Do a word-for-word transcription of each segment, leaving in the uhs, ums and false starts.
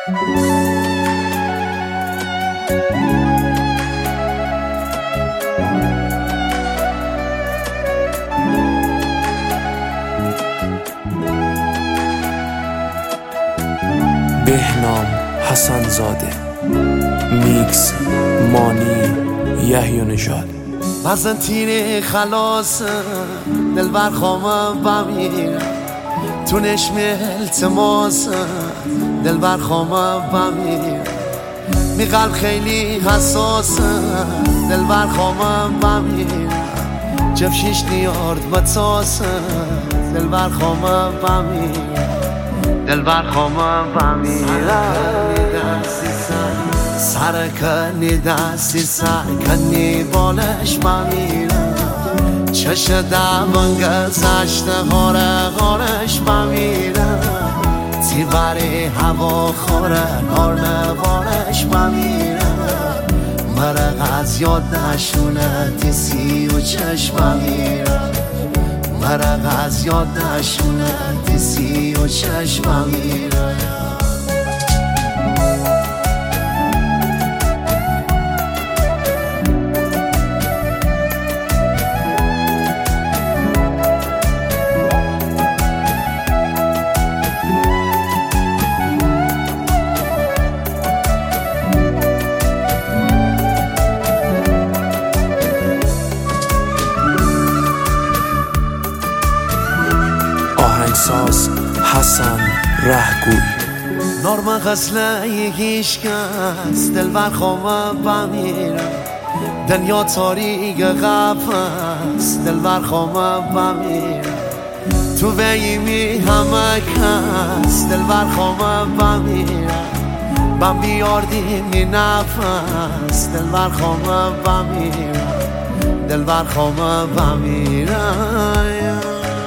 بهنام حسن زاده، میکس مانی یحیی نژاد. بزن تیر خلاص دلبر خوامم بمیرم، تو نشم التماس دلبر خوامم بمیرم، می قلب خیلی حساس دلبر خوامم بمیرم، جفشیش نیارد متاس دلبر خوامم بمیرم، دلبر خوامم بمیرم. سرکنی دستی سرکنی بالش بمیرم، چش دبان گذشته غاره غارش بمیرم، تیبری هوا خوره کار نوارش بمیرم، مرق از یاد نشونه تیسی و چشم بمیرم، مرق از یاد نشونه تیسی و چشم بمیرم. آهنگساز حسن رهگوی. نرم غزله هیچ کس دلبر خوامم بمیرم، دنیا تاریک قفس دلبر خوامم بمیرم، تو ویمی همه کس دلبر خوامم بمیرم، بم بیاردی می نفس دلبر خوامم بمیرم، دلبر خوامم بمیرم.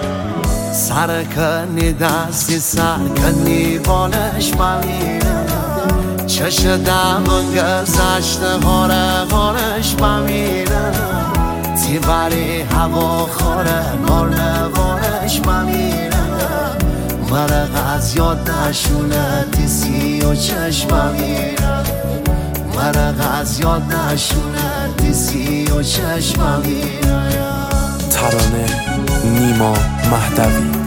سرکنی دستی سرکنی بالش بمیرم، چش دبان گذشته غاره غارش بمیرم، تیبری هوا خوره کار نوارش بمیرم، مرق از یاد نشونه تیسی و چشم بمیرم، مرق از یاد نشونه تیسی و چشم بمیرم. ترانه نیما مهدوی.